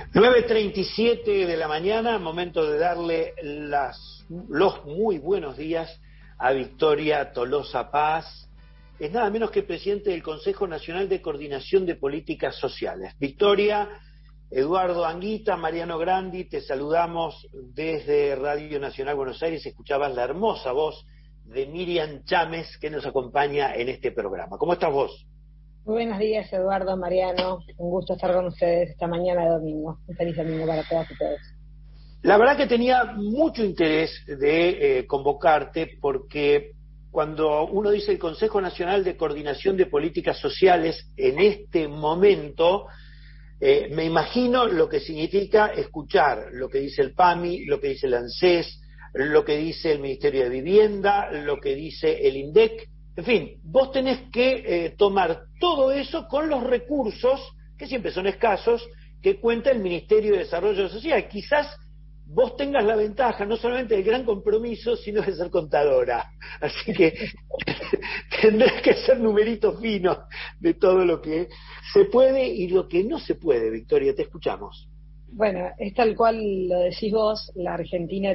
9:37 de la mañana, momento de darle los muy buenos días a Victoria Tolosa Paz. Es nada menos que presidente del Consejo Nacional de Coordinación de Políticas Sociales. Victoria, Eduardo Anguita, Mariano Grandi, te saludamos desde Radio Nacional Buenos Aires. Escuchabas la hermosa voz de Miriam Chámez, que nos acompaña en este programa. ¿Cómo estás vos? Muy buenos días, Eduardo, Mariano. Un gusto estar con ustedes esta mañana de domingo. Un feliz domingo para todas y todos. La verdad que tenía mucho interés de convocarte porque cuando uno dice el Consejo Nacional de Coordinación de Políticas Sociales, en este momento me imagino lo que significa escuchar lo que dice el PAMI, lo que dice el ANSES, lo que dice el Ministerio de Vivienda, lo que dice el INDEC. En fin, vos tenés que tomar todo eso con los recursos, que siempre son escasos, que cuenta el Ministerio de Desarrollo Social. Quizás vos tengas la ventaja, no solamente del gran compromiso, sino de ser contadora. Así que tendrás que ser numerito fino de todo lo que se puede y lo que no se puede. Victoria, te escuchamos. Bueno, es tal cual lo decís vos. La Argentina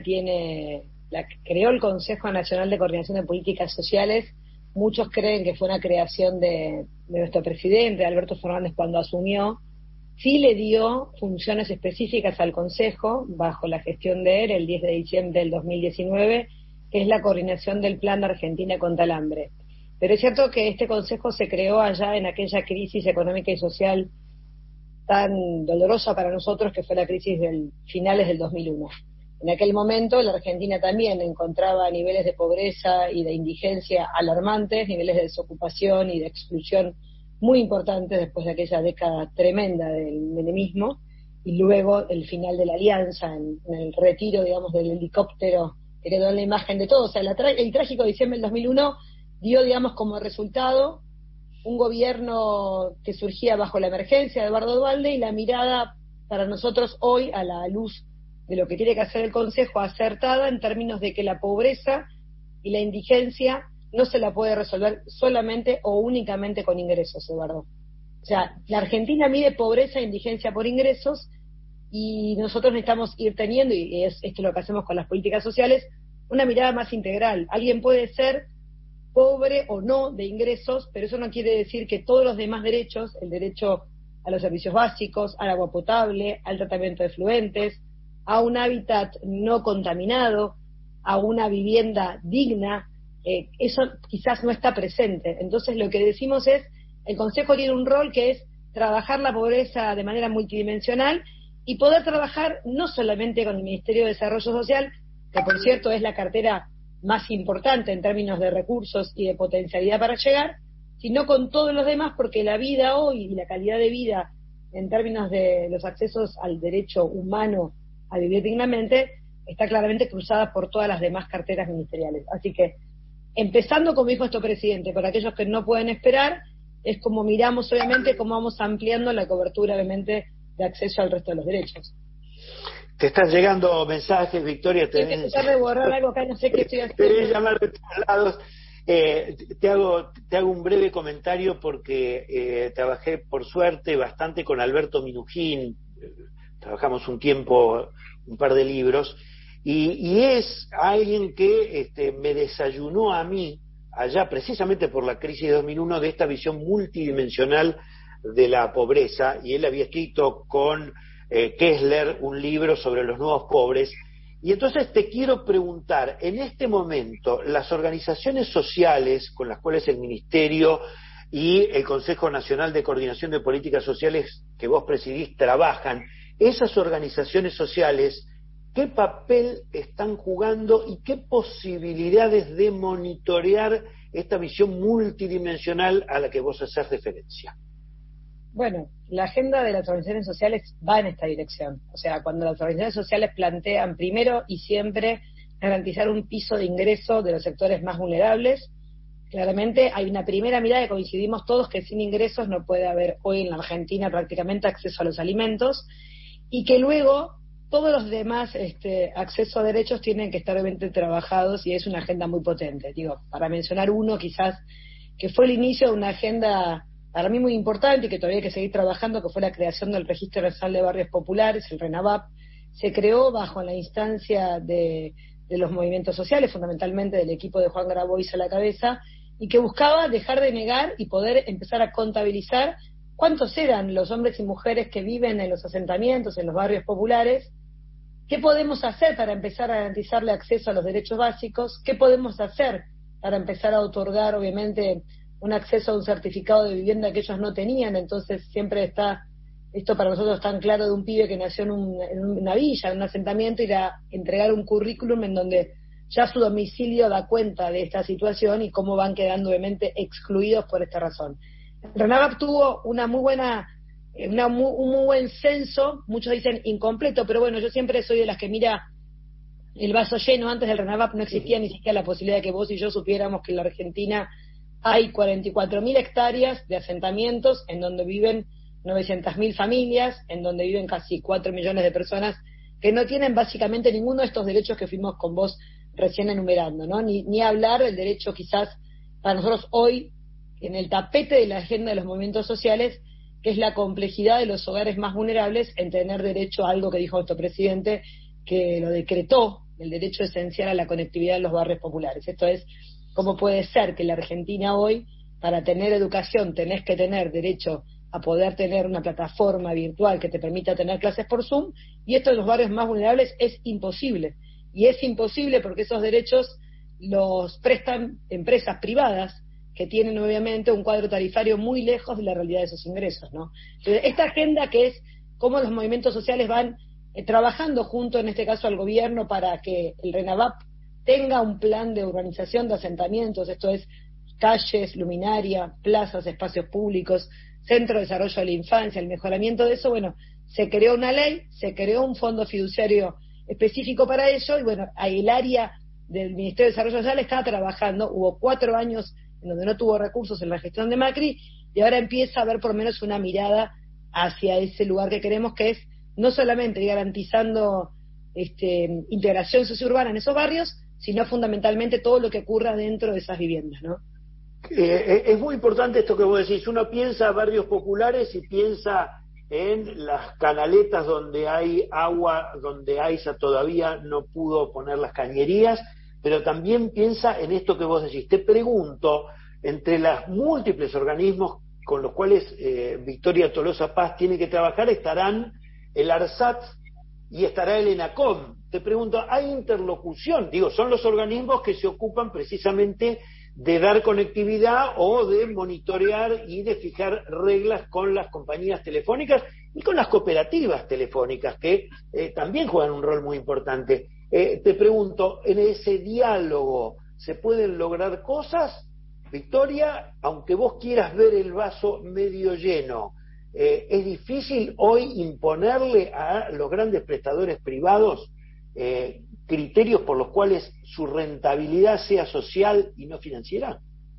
creó el Consejo Nacional de Coordinación de Políticas Sociales. Muchos creen que fue una creación de nuestro presidente, Alberto Fernández, cuando asumió. Sí le dio funciones específicas al Consejo, bajo la gestión de él, el 10 de diciembre del 2019, que es la coordinación del Plan de Argentina contra el Hambre. Pero es cierto que este Consejo se creó allá en aquella crisis económica y social tan dolorosa para nosotros, que fue la crisis finales del 2001. En aquel momento la Argentina también encontraba niveles de pobreza y de indigencia alarmantes, niveles de desocupación y de exclusión muy importantes después de aquella década tremenda del menemismo, y luego el final de la alianza, en el retiro, digamos, del helicóptero, que quedó en la imagen de todos. O sea, el trágico diciembre del 2001 dio, digamos, como resultado un gobierno que surgía bajo la emergencia de Eduardo Duhalde, y la mirada para nosotros hoy, a la luz de lo que tiene que hacer el Consejo, acertada en términos de que la pobreza y la indigencia no se la puede resolver solamente o únicamente con ingresos, Eduardo. O sea, la Argentina mide pobreza e indigencia por ingresos, y nosotros necesitamos ir teniendo, y esto es lo que hacemos con las políticas sociales, una mirada más integral. Alguien puede ser pobre o no de ingresos, pero eso no quiere decir que todos los demás derechos, el derecho a los servicios básicos, al agua potable, al tratamiento de efluentes, a un hábitat no contaminado, a una vivienda digna, eso quizás no está presente. Entonces lo que decimos es, el Consejo tiene un rol que es trabajar la pobreza de manera multidimensional y poder trabajar no solamente con el Ministerio de Desarrollo Social, que por cierto es la cartera más importante en términos de recursos y de potencialidad para llegar, sino con todos los demás, porque la vida hoy y la calidad de vida en términos de los accesos al derecho humano a vivir dignamente está claramente cruzada por todas las demás carteras ministeriales. Así que, empezando, como dijo nuestro presidente, por aquellos que no pueden esperar, es como miramos obviamente cómo vamos ampliando la cobertura obviamente de acceso al resto de los derechos. Te están llegando mensajes, Victoria. Tengo que tratar de borrar algo acá, no sé qué estoy haciendo. Te voy a llamar de todos lados. Te hago un breve comentario porque trabajé, por suerte, bastante con Alberto Minujín. Trabajamos un tiempo, un par de libros, y es alguien que me desayunó a mí, allá precisamente por la crisis de 2001, de esta visión multidimensional de la pobreza, y él había escrito con Kessler un libro sobre los nuevos pobres. Y entonces te quiero preguntar, en este momento, las organizaciones sociales con las cuales el Ministerio y el Consejo Nacional de Coordinación de Políticas Sociales que vos presidís trabajan, esas organizaciones sociales, ¿qué papel están jugando y qué posibilidades de monitorear esta visión multidimensional a la que vos haces referencia? Bueno, la agenda de las organizaciones sociales va en esta dirección. O sea, cuando las organizaciones sociales plantean primero y siempre garantizar un piso de ingreso de los sectores más vulnerables, claramente hay una primera mirada que coincidimos todos, que sin ingresos no puede haber hoy en la Argentina prácticamente acceso a los alimentos, y que luego todos los demás acceso a derechos tienen que estar obviamente trabajados, y es una agenda muy potente. Digo, para mencionar uno quizás, que fue el inicio de una agenda para mí muy importante y que todavía hay que seguir trabajando, que fue la creación del Registro Nacional de Barrios Populares, el RENAVAP. Se creó bajo la instancia de los movimientos sociales, fundamentalmente del equipo de Juan Grabois a la cabeza, y que buscaba dejar de negar y poder empezar a contabilizar cuántos eran los hombres y mujeres que viven en los asentamientos, en los barrios populares. ¿Qué podemos hacer para empezar a garantizarle acceso a los derechos básicos? ¿Qué podemos hacer para empezar a otorgar, obviamente, un acceso a un certificado de vivienda que ellos no tenían? Entonces siempre está esto para nosotros tan claro de un pibe que nació en una villa, en un asentamiento, ir a entregar un currículum en donde ya su domicilio da cuenta de esta situación y cómo van quedando obviamente excluidos por esta razón. RENAVAP tuvo una muy buena, un muy buen censo, muchos dicen incompleto, pero bueno, yo siempre soy de las que mira el vaso lleno. Antes del RENAVAP no existía ni siquiera la posibilidad de que vos y yo supiéramos que en la Argentina hay 44.000 hectáreas de asentamientos en donde viven 900.000 familias, en donde viven casi 4 millones de personas que no tienen básicamente ninguno de estos derechos que fuimos con vos recién enumerando, ¿no? Ni hablar del derecho quizás para nosotros hoy en el tapete de la agenda de los movimientos sociales, que es la complejidad de los hogares más vulnerables en tener derecho a algo que dijo nuestro presidente, que lo decretó, el derecho esencial a la conectividad en los barrios populares. Esto es, ¿cómo puede ser que en la Argentina hoy, para tener educación, tenés que tener derecho a poder tener una plataforma virtual que te permita tener clases por Zoom, y esto en los barrios más vulnerables es imposible? Y es imposible porque esos derechos los prestan empresas privadas que tienen obviamente un cuadro tarifario muy lejos de la realidad de esos ingresos, ¿no? Entonces, esta agenda que es cómo los movimientos sociales van trabajando junto, en este caso, al gobierno para que el RENAVAP tenga un plan de urbanización de asentamientos, esto es calles, luminaria, plazas, espacios públicos, centro de desarrollo de la infancia, el mejoramiento de eso. Bueno, se creó una ley, se creó un fondo fiduciario específico para ello, y bueno, ahí el área del Ministerio de Desarrollo Social está trabajando. Hubo 4 años en donde no tuvo recursos en la gestión de Macri, y ahora empieza a haber por lo menos una mirada hacia ese lugar que queremos, que es no solamente ir garantizando integración sociourbana en esos barrios, sino fundamentalmente todo lo que ocurra dentro de esas viviendas, ¿no? Es muy importante esto que vos decís. Uno piensa barrios populares y piensa en las canaletas donde hay agua, donde AISA todavía no pudo poner las cañerías, pero también piensa en esto que vos decís. Te pregunto, entre los múltiples organismos con los cuales Victoria Tolosa Paz tiene que trabajar, estarán el ARSAT y estará el ENACOM. Te pregunto, ¿hay interlocución? Digo, son los organismos que se ocupan precisamente de dar conectividad o de monitorear y de fijar reglas con las compañías telefónicas y con las cooperativas telefónicas, que también juegan un rol muy importante. Te pregunto, ¿en ese diálogo se pueden lograr cosas, Victoria? Aunque vos quieras ver el vaso medio lleno, ¿es difícil hoy imponerle a los grandes prestadores privados criterios por los cuales su rentabilidad sea social y no financiera?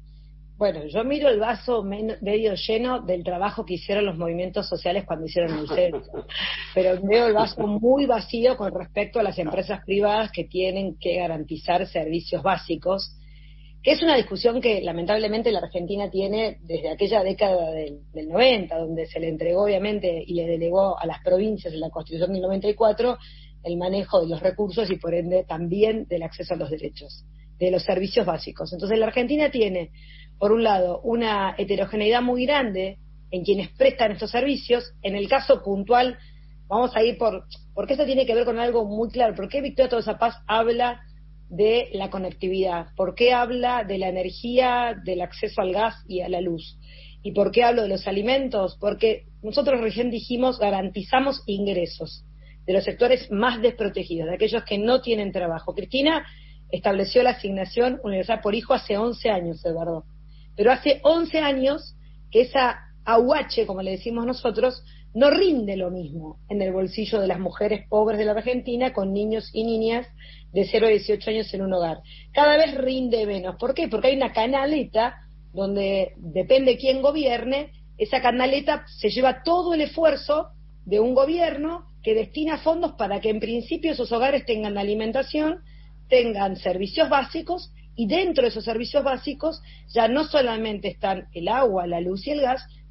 Bueno, yo miro el vaso medio lleno del trabajo que hicieron los movimientos sociales cuando hicieron el censo, pero veo el vaso muy vacío con respecto a las empresas privadas que tienen que garantizar servicios básicos, que es una discusión que lamentablemente la Argentina tiene desde aquella década del 90, donde se le entregó obviamente y le delegó a las provincias en la Constitución del 94 el manejo de los recursos y por ende también del acceso a los derechos, de los servicios básicos. Entonces la Argentina tiene, por un lado, una heterogeneidad muy grande en quienes prestan estos servicios. En el caso puntual, vamos a ir porque esto tiene que ver con algo muy claro. ¿Por qué Victoria Tolosa Paz habla de la conectividad? ¿Por qué habla de la energía, del acceso al gas y a la luz? ¿Y por qué hablo de los alimentos? Porque nosotros recién dijimos, garantizamos ingresos de los sectores más desprotegidos, de aquellos que no tienen trabajo. Cristina estableció la asignación universal por hijo hace 11 años, Eduardo. Pero hace 11 años que esa ahuache, como le decimos nosotros, no rinde lo mismo en el bolsillo de las mujeres pobres de la Argentina con niños y niñas de 0 a 18 años en un hogar. Cada vez rinde menos. ¿Por qué? Porque hay una canaleta donde depende quién gobierne, esa canaleta se lleva todo el esfuerzo de un gobierno que destina fondos para que en principio esos hogares tengan alimentación, tengan servicios básicos, y dentro de esos servicios básicos ya no solamente están el agua, la luz y el gas,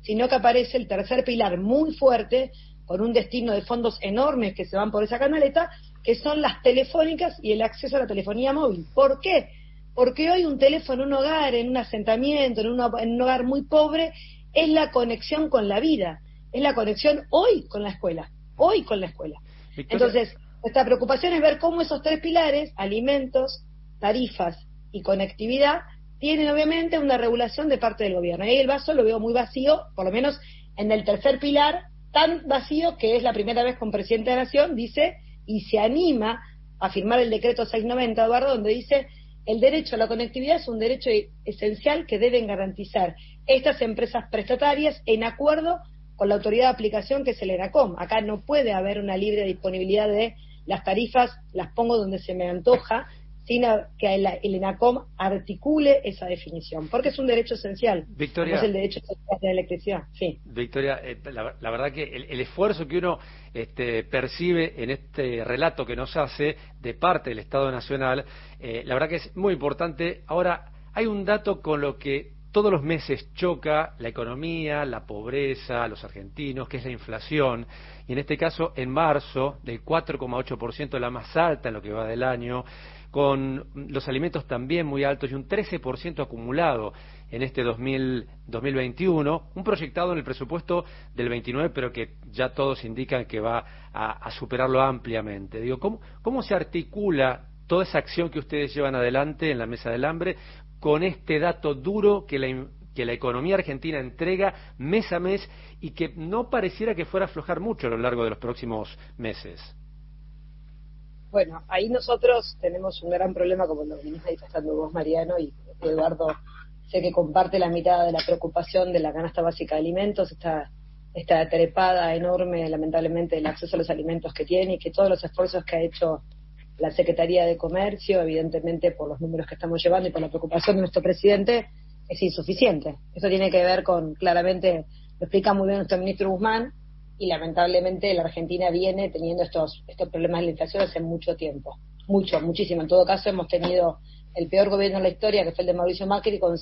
sino que aparece el tercer pilar muy fuerte, con un destino de fondos enormes que se van por esa canaleta, que son las telefónicas y el acceso a la telefonía móvil. ¿Por qué? Porque hoy un teléfono en un hogar, en un asentamiento, en un hogar muy pobre, es la conexión con la vida, es la conexión hoy con la escuela. Victoria. Entonces, nuestra preocupación es ver cómo esos tres pilares, alimentos, tarifas y conectividad, tienen obviamente una regulación de parte del gobierno. Y ahí el vaso lo veo muy vacío, por lo menos en el tercer pilar, tan vacío que es la primera vez que un presidente de la Nación dice y se anima a firmar el decreto 690, Eduardo, donde dice: el derecho a la conectividad es un derecho esencial que deben garantizar estas empresas prestatarias en acuerdo con la autoridad de aplicación, que es el ENACOM. Acá no puede haber una libre disponibilidad de las tarifas, las pongo donde se me antoja, sin que el ENACOM articule esa definición, porque es un derecho esencial. Victoria, es el derecho esencial de la electricidad. Sí. Victoria, la verdad que el esfuerzo que uno percibe en este relato que nos hace de parte del Estado Nacional, la verdad que es muy importante. Ahora, hay un dato con lo que todos los meses choca la economía, la pobreza, los argentinos, que es la inflación, y en este caso en marzo del 4,8%, la más alta en lo que va del año, con los alimentos también muy altos y un 13% acumulado en este 2021, un proyectado en el presupuesto del 29, pero que ya todos indican que va a superarlo ampliamente. Digo, ¿cómo se articula toda esa acción que ustedes llevan adelante en la Mesa del Hambre con este dato duro que la economía argentina entrega mes a mes y que no pareciera que fuera a aflojar mucho a lo largo de los próximos meses? Bueno, ahí nosotros tenemos un gran problema, como lo venís manifestando vos, Mariano, y Eduardo, sé que comparte la mitad de la preocupación de la canasta básica de alimentos, esta trepada enorme, lamentablemente, del acceso a los alimentos que tiene, y que todos los esfuerzos que ha hecho la Secretaría de Comercio, evidentemente por los números que estamos llevando y por la preocupación de nuestro presidente, es insuficiente. Eso tiene que ver con, claramente, lo explica muy bien nuestro ministro Guzmán, y lamentablemente la Argentina viene teniendo estos problemas de la inflación hace mucho tiempo, muchísimo. En todo caso, hemos tenido el peor gobierno de la historia, que fue el de Mauricio Macri, con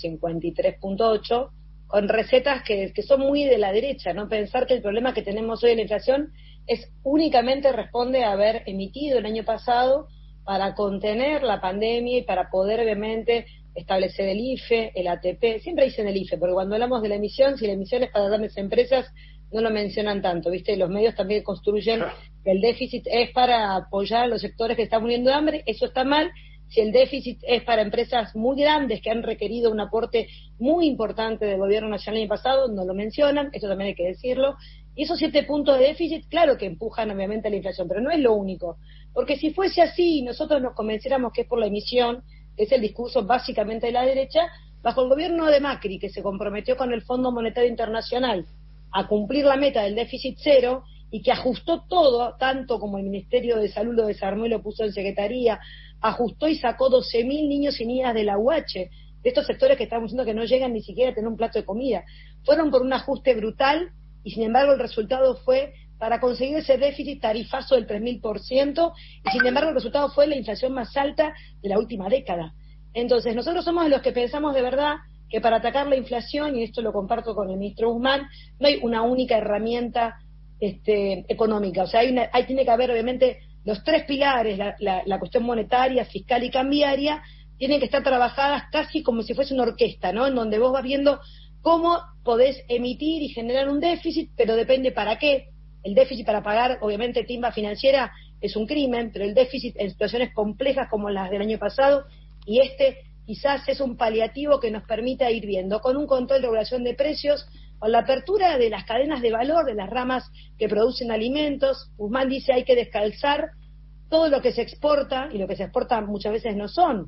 53,8, con recetas que son muy de la derecha, ¿no? Pensar que el problema que tenemos hoy en la inflación únicamente responde a haber emitido el año pasado para contener la pandemia y para poder, obviamente, establecer el IFE, el ATP. Siempre dicen el IFE, porque cuando hablamos de la emisión, si la emisión es para grandes empresas, no lo mencionan tanto, ¿viste? Los medios también construyen que el déficit es para apoyar a los sectores que están muriendo de hambre. Eso está mal. Si el déficit es para empresas muy grandes que han requerido un aporte muy importante del gobierno nacional el año pasado, no lo mencionan, eso también hay que decirlo. Y esos 7 puntos de déficit, claro que empujan obviamente a la inflación, pero no es lo único. Porque si fuese así y nosotros nos convenciéramos que es por la emisión, que es el discurso básicamente de la derecha, bajo el gobierno de Macri, que se comprometió con el Fondo Monetario Internacional a cumplir la meta del déficit cero, y que ajustó todo, tanto como el Ministerio de Salud lo desarmó y lo puso en secretaría, ajustó y sacó 12.000 niños y niñas de la UH, de estos sectores que estamos diciendo que no llegan ni siquiera a tener un plato de comida. Fueron por un ajuste brutal, y sin embargo el resultado fue para conseguir ese déficit tarifazo del 3.000%, y sin embargo el resultado fue la inflación más alta de la última década. Entonces nosotros somos de los que pensamos de verdad que para atacar la inflación, y esto lo comparto con el ministro Guzmán, no hay una única herramienta económica. O sea, tiene que haber obviamente los 3 pilares, la cuestión monetaria, fiscal y cambiaria, tienen que estar trabajadas casi como si fuese una orquesta, ¿no? En donde vos vas viendo cómo podés emitir y generar un déficit, pero depende para qué. El déficit para pagar, obviamente, timba financiera es un crimen, pero el déficit en situaciones complejas como las del año pasado, y quizás es un paliativo que nos permita ir viendo, con un control de regulación de precios, con la apertura de las cadenas de valor, de las ramas que producen alimentos. Guzmán dice hay que descalzar todo lo que se exporta, y lo que se exporta muchas veces no son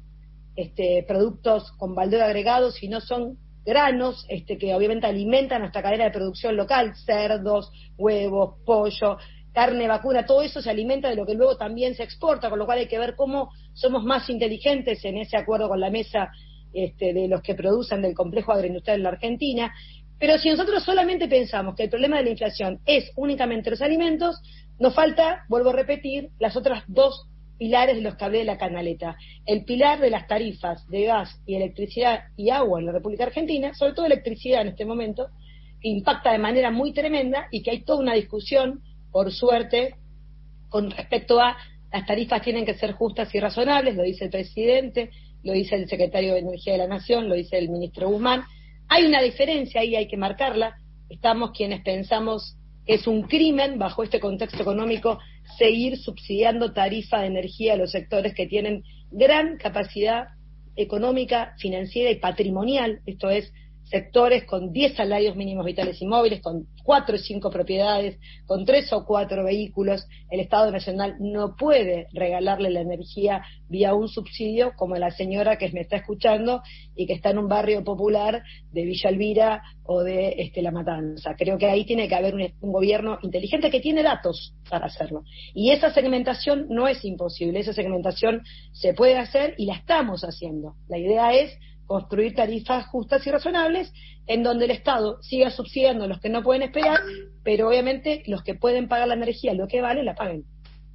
productos con valor agregado, sino son granos que obviamente alimentan nuestra cadena de producción local, cerdos, huevos, pollo, carne vacuna, todo eso se alimenta de lo que luego también se exporta, con lo cual hay que ver cómo somos más inteligentes en ese acuerdo con la mesa de los que producen del complejo agroindustrial en la Argentina. Pero si nosotros solamente pensamos que el problema de la inflación es únicamente los alimentos, nos falta, vuelvo a repetir, las otras 2 pilares de los que hablé de la canaleta. El pilar de las tarifas de gas y electricidad y agua en la República Argentina, sobre todo electricidad en este momento, impacta de manera muy tremenda y que hay toda una discusión, por suerte, con respecto a las tarifas tienen que ser justas y razonables, lo dice el presidente, lo dice el secretario de Energía de la Nación, lo dice el ministro Guzmán. Hay una diferencia ahí, hay que marcarla. Estamos quienes pensamos que es un crimen, bajo este contexto económico, seguir subsidiando tarifa de energía a los sectores que tienen gran capacidad económica, financiera y patrimonial, esto es, sectores con 10 salarios mínimos vitales y móviles, con 4 o 5 propiedades, con 3 o 4 vehículos. El Estado Nacional no puede regalarle la energía vía un subsidio, como la señora que me está escuchando y que está en un barrio popular de Villa Elvira o de La Matanza. Creo que ahí tiene que haber un gobierno inteligente que tiene datos para hacerlo. Y esa segmentación no es imposible, esa segmentación se puede hacer y la estamos haciendo. La idea es construir tarifas justas y razonables en donde el Estado siga subsidiando a los que no pueden esperar, pero obviamente los que pueden pagar la energía lo que vale, la paguen.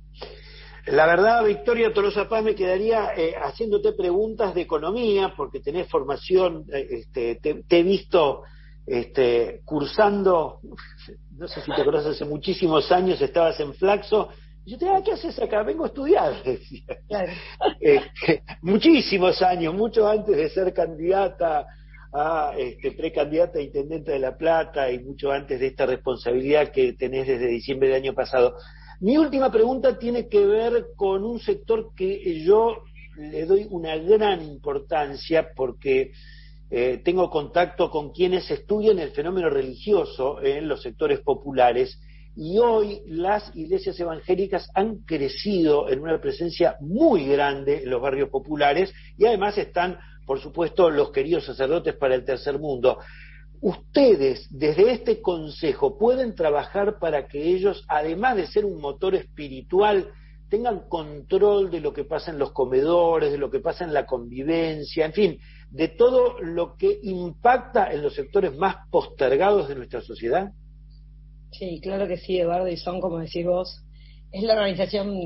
La verdad, Victoria Tolosa Paz, me quedaría haciéndote preguntas de economía, porque tenés formación, te he visto cursando, no sé si te conoces, hace muchísimos años estabas en Flaxo. Yo te decía, ¿qué haces acá? Vengo a estudiar, decía. Claro. Muchísimos años, mucho antes de ser candidata a precandidata a intendente de La Plata y mucho antes de esta responsabilidad que tenés desde diciembre del año pasado. Mi última pregunta tiene que ver con un sector que yo le doy una gran importancia porque tengo contacto con quienes estudian el fenómeno religioso en los sectores populares. Y hoy las iglesias evangélicas han crecido en una presencia muy grande en los barrios populares y además están, por supuesto, los queridos sacerdotes para el tercer mundo. Ustedes, desde este consejo, pueden trabajar para que ellos, además de ser un motor espiritual, tengan control de lo que pasa en los comedores, de lo que pasa en la convivencia, en fin, de todo lo que impacta en los sectores más postergados de nuestra sociedad. Sí, claro que sí, Eduardo, y son, como decís vos, es la organización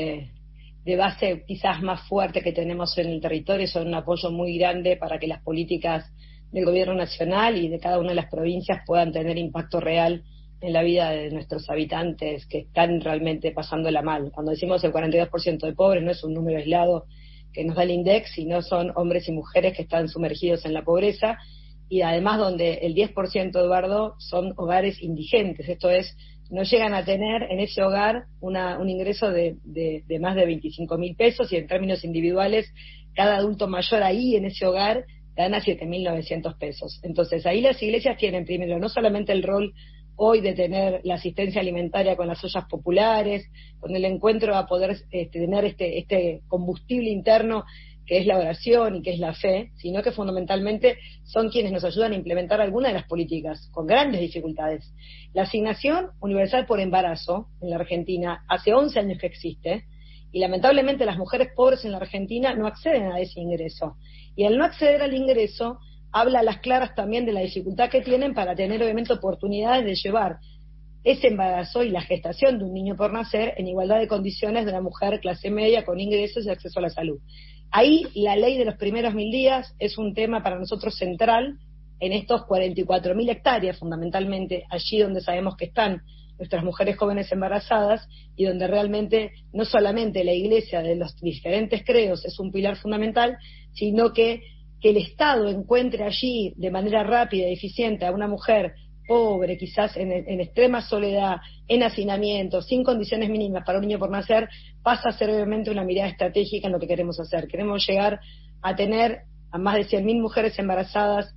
de base quizás más fuerte que tenemos en el territorio, son un apoyo muy grande para que las políticas del gobierno nacional y de cada una de las provincias puedan tener impacto real en la vida de nuestros habitantes que están realmente pasándola mal. Cuando decimos el 42% de pobres no es un número aislado que nos da el INDEC, sino son hombres y mujeres que están sumergidos en la pobreza, y además donde el 10%, Eduardo, son hogares indigentes, esto es, no llegan a tener en ese hogar un ingreso de más de 25.000 pesos, y en términos individuales, cada adulto mayor ahí en ese hogar gana 7.900 pesos. Entonces ahí las iglesias tienen primero no solamente el rol hoy de tener la asistencia alimentaria con las ollas populares, con el encuentro a poder tener este combustible interno que es la oración y que es la fe, sino que fundamentalmente son quienes nos ayudan a implementar algunas de las políticas, con grandes dificultades. La asignación universal por embarazo en la Argentina hace 11 años que existe, y lamentablemente las mujeres pobres en la Argentina no acceden a ese ingreso. Y al no acceder al ingreso, habla a las claras también de la dificultad que tienen para tener obviamente oportunidades de llevar ese embarazo y la gestación de un niño por nacer en igualdad de condiciones de una mujer clase media con ingresos y acceso a la salud. Ahí la ley de los primeros 1000 días es un tema para nosotros central en estos 44.000 hectáreas fundamentalmente, allí donde sabemos que están nuestras mujeres jóvenes embarazadas y donde realmente no solamente la iglesia de los diferentes credos es un pilar fundamental, sino que el Estado encuentre allí de manera rápida y eficiente a una mujer pobre, quizás en extrema soledad, en hacinamiento, sin condiciones mínimas para un niño por nacer, pasa a ser obviamente una mirada estratégica en lo que queremos hacer. Queremos llegar a tener a más de 100.000 mujeres embarazadas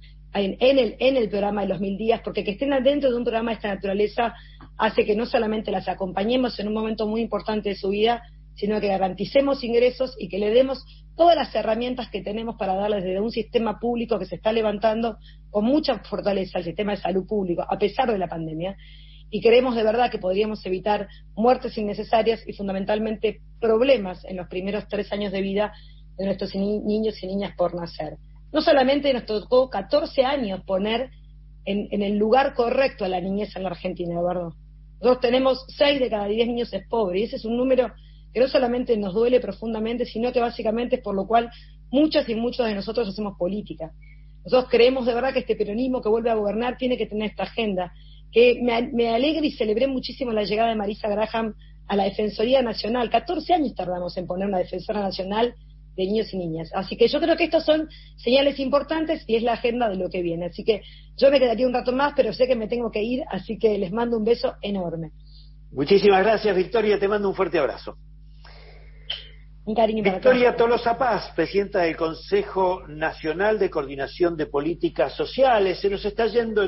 en el programa de los 1000 días, porque que estén dentro de un programa de esta naturaleza hace que no solamente las acompañemos en un momento muy importante de su vida, sino que garanticemos ingresos y que le demos todas las herramientas que tenemos para darles desde un sistema público que se está levantando con mucha fortaleza, el sistema de salud público, a pesar de la pandemia, y creemos de verdad que podríamos evitar muertes innecesarias y fundamentalmente problemas en los primeros 3 años de vida de nuestros niños y niñas por nacer. No solamente nos tocó 14 años poner en el lugar correcto a la niñez en la Argentina, Eduardo. Nosotros tenemos 6 de cada 10 niños es pobre, y ese es un número que no solamente nos duele profundamente, sino que básicamente es por lo cual muchas y muchos de nosotros hacemos política. Nosotros creemos de verdad que este peronismo que vuelve a gobernar tiene que tener esta agenda, que me alegra y celebré muchísimo la llegada de Marisa Graham a la Defensoría Nacional. 14 años tardamos en poner una Defensora Nacional de niños y niñas. Así que yo creo que estos son señales importantes y es la agenda de lo que viene. Así que yo me quedaría un rato más, pero sé que me tengo que ir, así que les mando un beso enorme. Muchísimas gracias, Victoria, te mando un fuerte abrazo. Un cariño para Victoria Tolosa Paz, presidenta del Consejo Nacional de Coordinación de Políticas Sociales. Se nos está yendo el